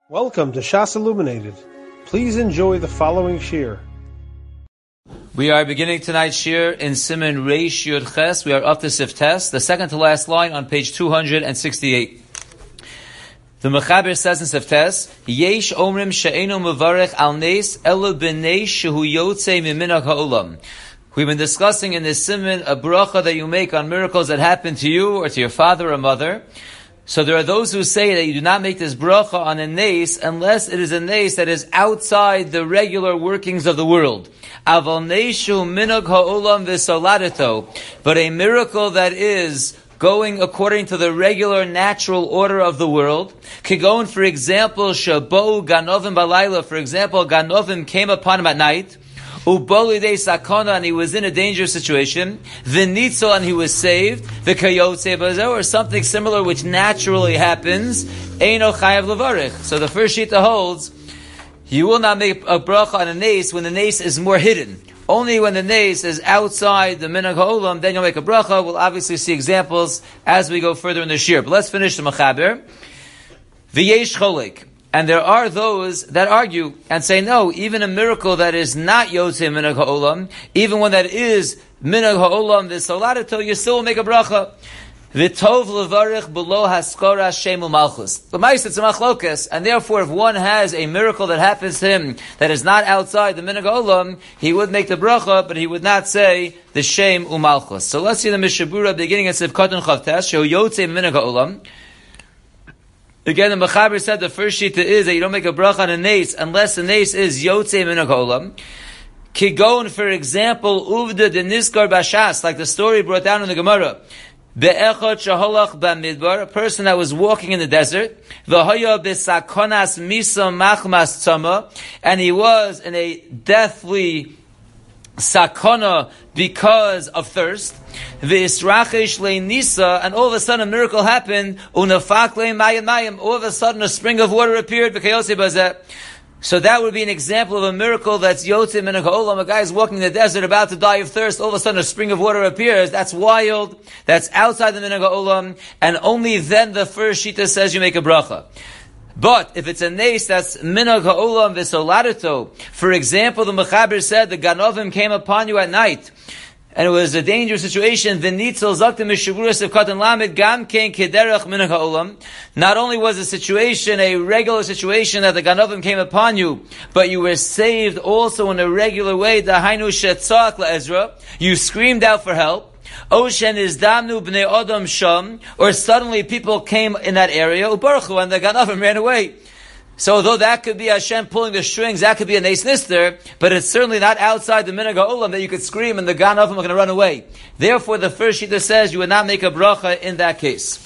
Welcome to Shas Illuminated. Please enjoy the following shir. We are beginning tonight's shir in Siman Reish Yud Ches. We are up to Siftes, the second to last line on page 268. The Mechaber says in Siftes, Yesh omrim she'enu mevarech al nes elu b'nei shehu yotzei miminach ha'olam. We've been discussing in this Siman a bracha that you make on miracles that happen to you or to your father or mother. So there are those who say that you do not make this bracha on a nes unless it is a nes that is outside the regular workings of the world. Aval neshu minhag ha'olam v'soladeto. But a miracle that is going according to the regular natural order of the world. Kigon, for example, shabo ganovim balayla. For example, ganovim came upon him at night. Ubolidei sakana, and he was in a dangerous situation. V'nitzol, and he was saved. V'kayotze bazo, or something similar which naturally happens. Eino chayav levarich. So the first shita holds, you will not make a bracha on a nes when the nes is more hidden. Only when the nes is outside the minhag ha'olam, then you'll make a bracha. We'll obviously see examples as we go further in the shir. But let's finish the mechaber. V'yesh cholek. And there are those that argue and say, no, even a miracle that is not Yotzei Minhag Ha'olam, even one that is Minhag Ha'olam V'Soladeto, you still will make a bracha. V'tov levarich below haskora shemu malchus. The ma'is it's a machlokas, and therefore if one has a miracle that happens to him that is not outside the Minhag Ha'olam, he would make the bracha, but he would not say the shem umalchus. So let's see the Mishabura beginning at Sivkatan Chavtes, Shehu Yotzei Minhag Ha'olam. Again, the Mechaber said the first shita is that you don't make a bracha on a nes unless the nes is yotzei minhag ha'olam. Kigon, for example, uvda de niskar bashas, like the story brought down in the Gemara. Be'echot shaholach b'midbar, a person that was walking in the desert. V'haya b'sakonas misa machmas tzama, and he was in a deathly sakona because of thirst. V'israchish le'nisa, and all of a sudden a miracle happened. Unafak le'mayim mayim, all of a sudden a spring of water appeared. V'kayose bazeh. So that would be an example of a miracle that's yotzei minhag ha'olam. A guy is walking in the desert about to die of thirst. All of a sudden a spring of water appears. That's wild. That's outside the minhag ha'olam. And only then the first shita says you make a bracha. But if it's a nes that's minhag ha'olam v'soladeto, for example, the Mechaber said the ganovim came upon you at night, and it was a dangerous situation. V'nitzol zaktim mishavuras of katan lamed gam kein kederach minhag ha'olam. Not only was the situation a regular situation that the ganovim came upon you, but you were saved also in a regular way. Dahainu shetzak la'ezra. You screamed out for help. Oshen is damnu bnei odom sham, or suddenly people came in that area, ubarchu, and the ganovim ran away. So although that could be Hashem pulling the strings, that could be a nes nister, but it's certainly not outside the minhag ha'olam that you could scream and the ganovim are going to run away. Therefore, the first shita says you would not make a bracha in that case.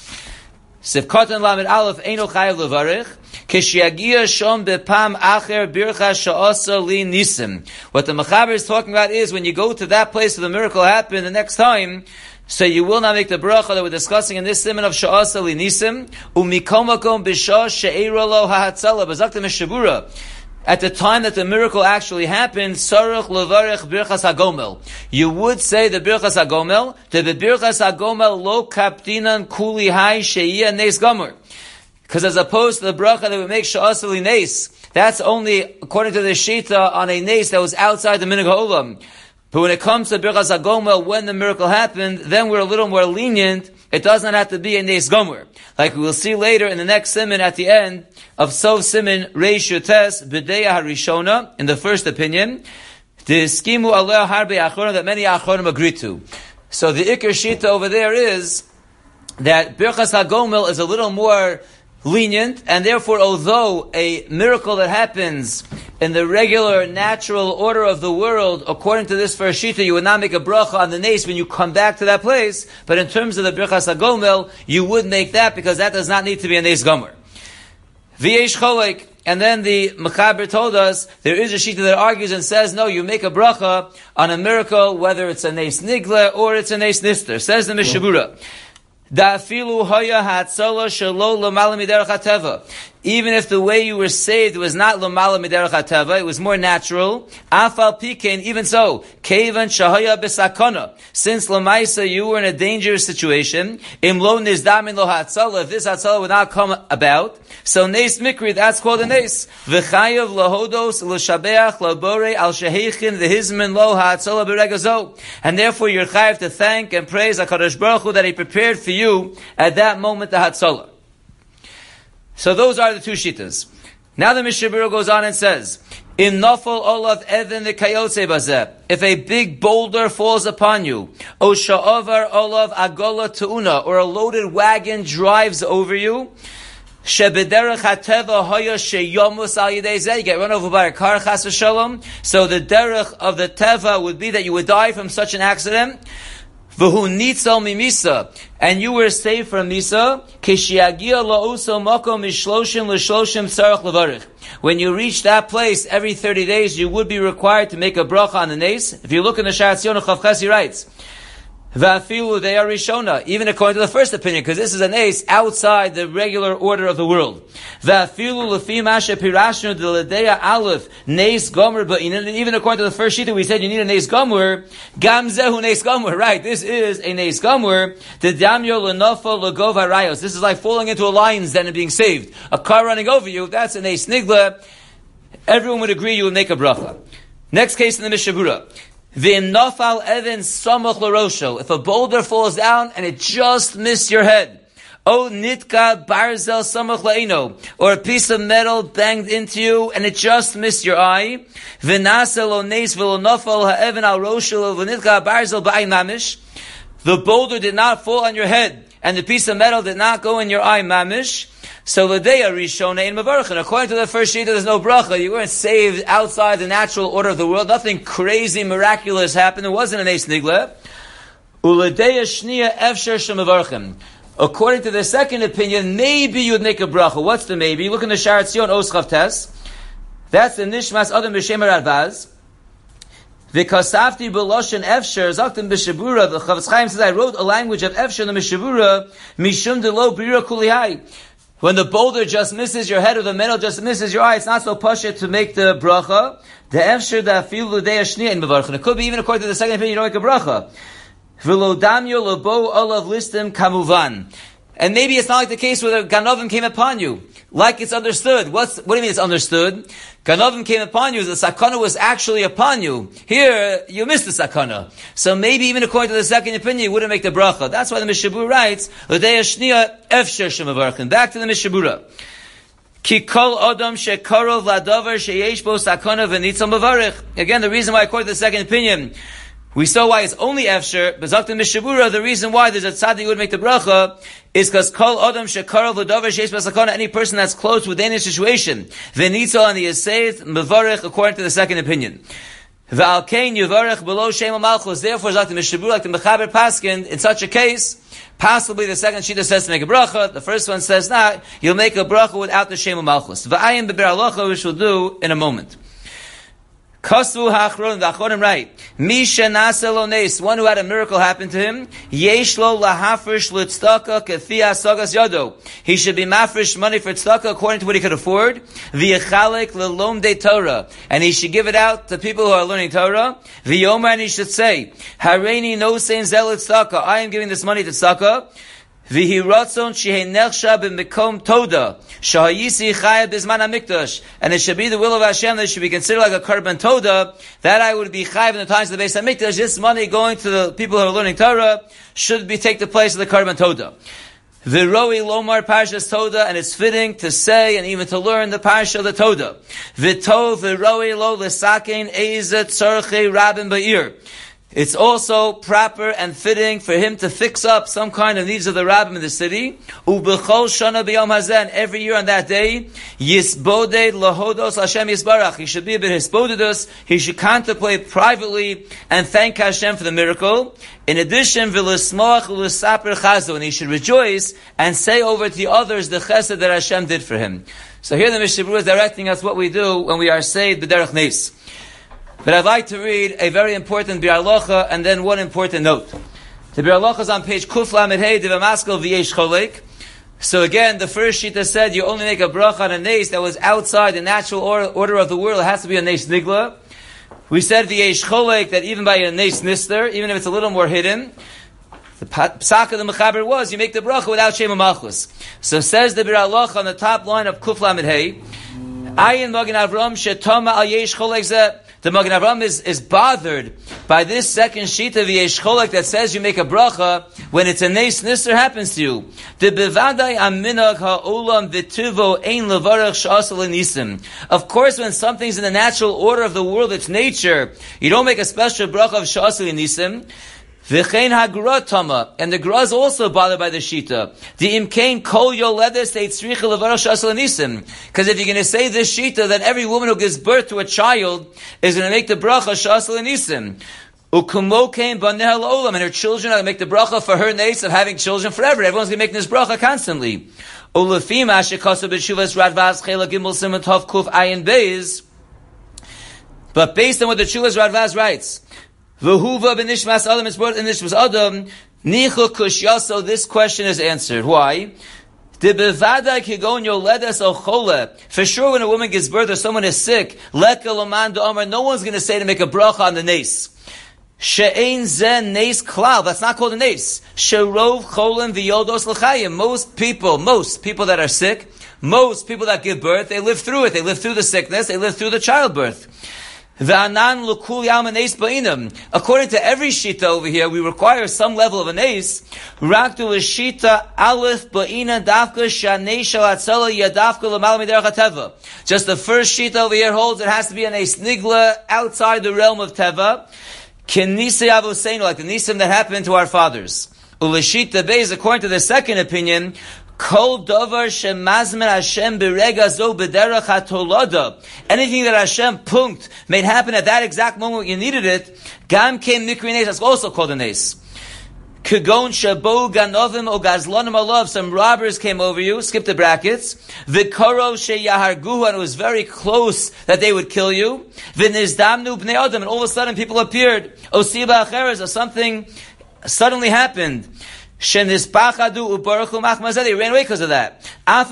Sivkatan lamed aleph eino chayav levarich. Kishiagia shom bepam acher bircha sha'asa li nisim. What the Mechaber is talking about is when you go to that place where the miracle happened the next time, so you will not make the bracha that we're discussing in this siman of sha'asa li nisim. Umikomakom b'shah she'era lo ha'hatzala. Bazakta mishabura. At the time that the miracle actually happened, Sarach levarich birchas hagomel. You would say the birchas hagomel, the birchas hagomel lo kaptinan kuli hai she'iyah nes gomer. Because as opposed to the bracha that we make sha'asa li nes, that's only according to the shita on a nes that was outside the minhag ha'olam. But when it comes to birchas hagomel, when the miracle happened, then we're a little more lenient. It does not have to be a nes gomer. Like we will see later in the next siman at the end of Sov Siman Reish Yotes B'deya Harishona, in the first opinion, the skimu aleh harbe achronim, that many achronim agree to. So the ikar shita over there is that birchas hagomel is a little more lenient, and therefore although a miracle that happens in the regular natural order of the world, according to this first shita, you would not make a bracha on the nes when you come back to that place, but in terms of the birchas hagomel, you would make that because that does not need to be a nes gomer. V'yesh cholek, and then the Mechaber told us there is a shita that argues and says, no, you make a bracha on a miracle, whether it's a nes nigle or it's a nes nister. Says the Mishabura. even if the way you were saved was not Lamala Miderach HaTeva, it was more natural. Afal Pikein, even so, Kevan Shahaya B'Sakona, since Lamaisa you were in a dangerous situation, Imlo Nizdamin Lo HaTzala, if this HaTzala would not come about, so Nes Mikri, that's called a Nes. V'chayav Lahodos L'Shabeach Labore Al Shehechin V'Hizmin Lo HaTzala B'Regazo. And therefore you're chayav to thank and praise HaKadosh Baruch Hu that He prepared for you at that moment the HaTzala. So those are the two shittas. Now the Mishnah Berurah goes on and says, "In nafal olav even the kayotze bazeh, if a big boulder falls upon you, o sha'avar olav agola tuuna, or a loaded wagon drives over you, shebederach hateva haya sheyamus al yidei zeh, you get run over by a car, chas v'shalom. So the derech of the teva would be that you would die from such an accident." V'hu nitzal mimisa, and you were saved from misa. Kishiagia la'uso makom mishloshim l'shloshim tzarach levarich. When you reach that place, every 30 days, you would be required to make a bracha on the nes. If you look in the Sha'ar Tzion Chavches, he writes, Va'afilu they are rishona, even according to the first opinion, because this is an ace outside the regular order of the world. Va'afilu lefi masha pirashnu d'ledeya aleph neis gomer, but even according to the first sheet that we said you need a neis gomer, gam zehu neis gomer, right? This is a neis gomer. The damyo lenofo legov harayos. This is like falling into a lion's den and being saved. A car running over you, that's a neis nigla. Everyone would agree you would make a bracha. Next case in the Mishnah Berurah. V'im nafal even samach l'rosho. If a boulder falls down and it just missed your head. O nitka barzel samach la'ino. Or a piece of metal banged into you and it just missed your eye. V'nasa lo neis v'lo nafal ha'even al rosho v'nitka barzel ba'ay mamish. The boulder did not fall on your head and the piece of metal did not go in your eye mamish. So l'deya rishona in mavarchin. According to the first sheet, there's no bracha. You weren't saved outside the natural order of the world. Nothing crazy, miraculous happened. It wasn't an eis nigla. U'ledeya shniya efsher shemavarchin. According to the second opinion, maybe you'd make a bracha. What's the maybe? Look in the Sha'ar Tzion Os Chavtes. That's the Nishmas Adam B'Shem Radvaz. V'kasafti b'loshen efsher zaktim b'shabura. The Chavetz Chaim says, I wrote a language of efsher in the Mishabura mishum delo brira kulihai. When the boulder just misses your head or the metal just misses your eye, it's not so pashut to make the bracha. The efsher da afilu l'deya shniya in mevarchin. It could be even according to the second opinion, you don't make a bracha. V'lo damyo lebo olav listim kamuvan. And maybe it's not like the case where the Ganovim came upon you. Like it's understood. What do you mean it's understood? Ganovim came upon you, the sakana was actually upon you. Here, you missed the sakana. So maybe even according to the second opinion, you wouldn't make the bracha. That's why the Mishnah Berurah writes, L'deya shniya efsher shemavarchin. Back to the Mishnah Berurah. Ki kol adam shekarov ladavar sheyesh bo sakana v'nitzal mavarich. Again, the reason why according to the second opinion, we saw why it's only efsher, but Zaktim Mishnah Berurah, the reason why there's a tzaddik who would make the bracha is because kol adam shekarov l'davar sheish b'sakana, any person that's close to a dangerous situation, v'nitzal and he is saved, mevarich, according to the second opinion. V'al kein yivarich below shem malchus. Therefore, Zaktim Mishnah Berurah, like the Mechaber Paskin, in such a case, possibly the second shita says to make a bracha, the first one says not, you'll make a bracha without the shem malchus. V'ayim beber halacha, which we'll do in a moment. Kasvu ha'achronim, the achronim write, Misha naselo nes, one who had a miracle happen to him, yesh lo lahafrish l'tzedakah kefi hasagas yado. He should be mafresh money for tzedakah according to what he could afford. V'yechalek l'lomdei Torah, and he should give it out to people who are learning Torah. V'yomer, and he should say, Hareini no sein zel tzedakah, I am giving this money to tzedakah. V'hi ratzon shehei nechsha b'mekom toda shahayisi chaya b'zman hamikdash, and it should be the will of Hashem that it should be considered like a korban toda, that I would be chayav in the times of the Beis Hamikdash. This money going to the people who are learning Torah should be take the place of the korban toda. V'roi lomar parshas toda, and it's fitting to say and even to learn the parsha of the toda. V'tov v'roi lo l'sakein eizet tzorchei rabim ba'ir. It's also proper and fitting for him to fix up some kind of needs of the rabbim in the city. Ubechol shana b'yom hazeh, every year on that day, yisboded lahodos Hashem yisbarach. He should be a bit hisbodedus. He should contemplate privately and thank Hashem for the miracle. In addition, v'lismoach u'lisaper chazo, and he should rejoice and say over to the others the chesed that Hashem did for him. So here the Mishnah Berurah is directing us what we do when we are saved b'derech nes. But I'd like to read a very important Biur Halacha and then one important note. The Biur Halacha is on page Kuf Lamed Hey, Diva Maskel V'yesh Cholek. So again, the first shita said you only make a bracha on a nes that was outside the natural order of the world. It has to be a nes nigla. We said the yesh cholek that even by a nes nister, even if it's a little more hidden, the psak of the mechaber was you make the bracha without shema malchus. So says the Bir Halacha on the top line of Kuf Lamed Hey, Ayin Magen Avram shetama al yesh cholek zeh. The Magen Avram is bothered by this second sheet of Yesh Cholek that says you make a bracha when it's a nes nister happens to you. The bevadai aminag ha'olam v'tuvo ein levarach sh'asal nisim. Of course, when something's in the natural order of the world, it's nature, you don't make a special bracha of sh'asal nisim. V'chein ha'gra tama, and the gra is also bothered by the shita. The imkain kol yoledes eitzricha levarach sh'asal nisim. Because if you're going to say this shita, then every woman who gives birth to a child is going to make the bracha sh'asal nisim. Ukumo came banehal olam, and her children are going to make the bracha for her nes of having children forever. Everyone's going to make this bracha constantly. Ulafim ashekasu b'shuvas radvaz chela gimel simon tov kuf ayin beis. But based on what the Shuvas Radvaz writes, V'huva b'nishmas adam, it's brought in nishmas adam, nichu kushyaso, this question is answered. Why? For sure when a woman gives birth or someone is sick, no one's going to say to make a bracha on the nes. She'ein zen nes klal, that's not called a nes. She'rov cholim v'yoldos l'chayim. Most people that are sick, most people that give birth, they live through it. They live through the sickness, they live through the childbirth. According to every shita over here, we require some level of a nes. Just the first shita over here holds it has to be a nes nigla outside the realm of teva. Like the nisim that happened to our fathers. Uleshita beis, according to the second opinion, Kol davar shemazmen Hashem berega zo b'derech hatolada. Anything that Hashem punkt made happen at that exact moment when you needed it, gam came mikri nes, that's also called a nes. Kagon shabo ganovim o gazlonim alav, some robbers came over you, skip the brackets. V'karo sheyaharguhu, and it was very close that they would kill you. V'nizdamnu bnei adam, and all of a sudden people appeared. Osiba acheres, or something suddenly happened. They ran away because of that.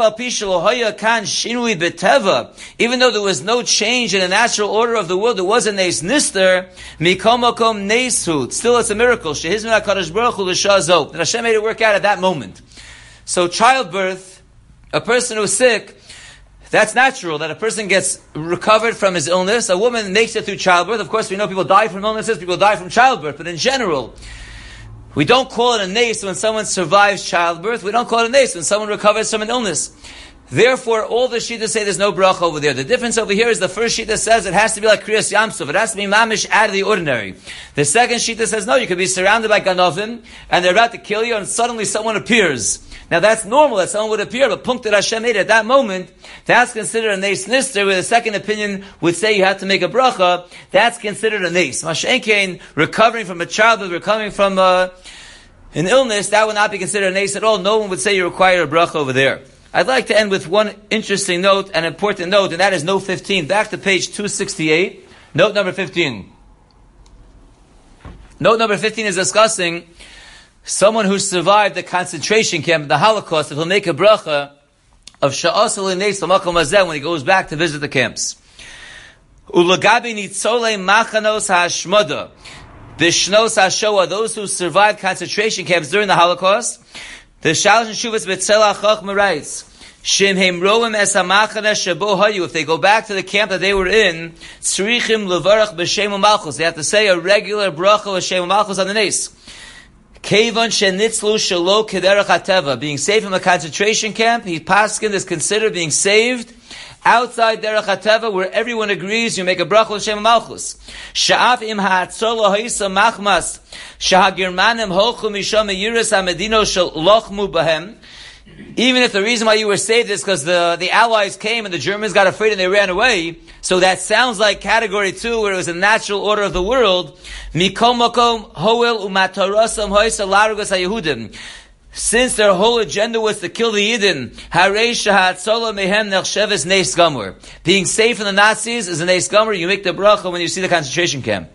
Even though there was no change in the natural order of the world, there was a nes nister. Still, it's a miracle. That Hashem made it work out at that moment. So childbirth, a person who's sick, that's natural, that a person gets recovered from his illness. A woman makes it through childbirth. Of course, we know people die from illnesses, people die from childbirth, but in general, we don't call it a nes when someone survives childbirth. We don't call it a nes when someone recovers from an illness. Therefore, all the shittas say there's no bracha over there. The difference over here is the first shita says it has to be like Kriyas Yamsuf. It has to be mamish out of the ordinary. The second shita says no, you could be surrounded by ganovim and they're about to kill you and suddenly someone appears. Now that's normal that someone would appear, but punkt that Hashem made at that moment, that's considered a nes nister, where the second opinion would say you have to make a bracha. That's considered a nes. Mashenkein, recovering from a childbirth, recovering from an illness, that would not be considered a nes at all. No one would say you require a bracha over there. I'd like to end with one interesting note, an important note, and that is note 15. Back to page 268. Note number 15. Note number 15 is discussing someone who survived the concentration camp, the Holocaust, if he'll make a bracha of sha'asal nes l'makom hazeh when he goes back to visit the camps. Ulagabi nitzolei machanos ha'ashmada b'shnos ha'shoah, those who survived concentration camps during the Holocaust. The Shalosh Shuvas B'Tzelach Chachma writes, Shem heim roem es ha'machana shebo hayu, if they go back to the camp that they were in, tzrichim levarach b'shem u'malchus, they have to say a regular bracha l'shem u'malchus on the nes. Kevan shenitzlu shelo kederach hateva, being saved from a concentration camp, he paskin is considered being saved outside derech hateva, where everyone agrees you make a bracha l'shem malchus. Sha'af im ha'atzol ha'isa machmas sha'hagirmanim holchu misham meyiras ha'medino shel lochmu bahem. Even if the reason why you were saved is because the Allies came and the Germans got afraid and they ran away, so that sounds like category 2, where it was a natural order of the world. Mikol makom hoel u'matarasam ha'isa larugas ha'yehudim. Since their whole agenda was to kill the Yidden, being safe from the Nazis is a nes gomer. You make the bracha when you see the concentration camp.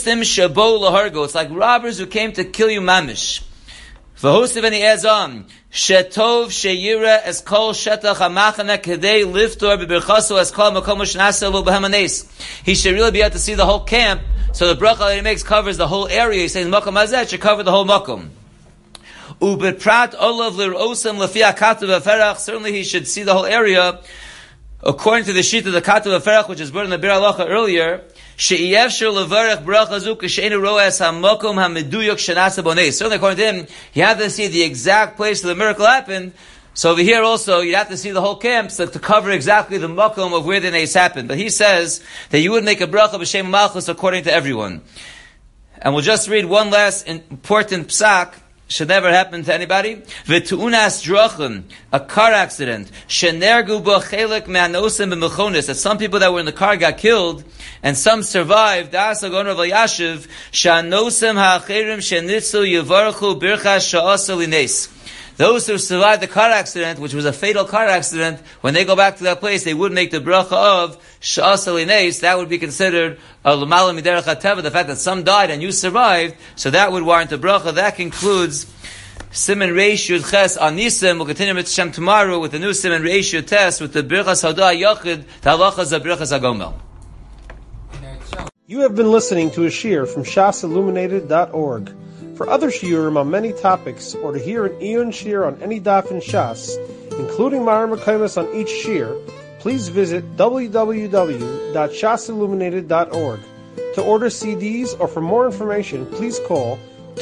It's like robbers who came to kill you mamish. And he adds on, Shetov sheyira es kol shetach hamachane kedei liftor b'birchaso es kol makom shnaselu b'hamanes. He should really be able to see the whole camp. So the bracha that he makes covers the whole area. He's saying makom hazeh should cover the whole makom. Ubeprat olav lirosem lefi hakatuv haferach. Certainly he should see the whole area according to the sheet of the katuv haferach, which is brought in the Bir Halacha earlier. She'iyevshir levarech bracha zu k'sheinu roes hamakom hameduyok shenasa bonei. Certainly according to him, you have to see the exact place where the miracle happened. So over here also, you have to see the whole camp so to cover exactly the makom of where the nes happened. But he says that you would make a bracha b'shem malchus according to everyone. And we'll just read one last important psak. Should never happen to anybody. V'tu'unas drachim, a car accident. Shenergu bo chelek me'anosim b'mechonis. That some people that were in the car got killed, and some survived. Das agon Rav Elyashiv, she'anosim ha'acherim she'nitzu yivarchu birchas sha'asa lines. Those who survived the car accident, which was a fatal car accident, when they go back to that place, they would make the bracha of sha'asa lines. That would be considered a l'mala miderech hateva, the fact that some died and you survived, so that would warrant a bracha. That concludes Siman Reish Yud Ches on Nisim. We'll continue with Shem tomorrow with the new Siman Reish Yud Tes with the Birchas Hodah Yochid, the halachas of Birchas HaGomel. You have been listening to a shiur from shasilluminated.org. For other shiurim on many topics, or to hear an Iyun shiur on any daf in Shas, including Mareh Mekomos on each shiur, please visit www.shasilluminated.org. To order CDs or for more information, please call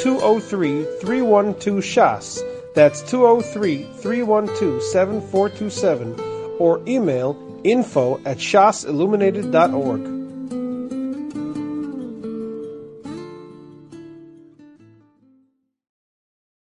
203-312-SHAS. That's 203-312-7427, or email info@shasilluminated.org.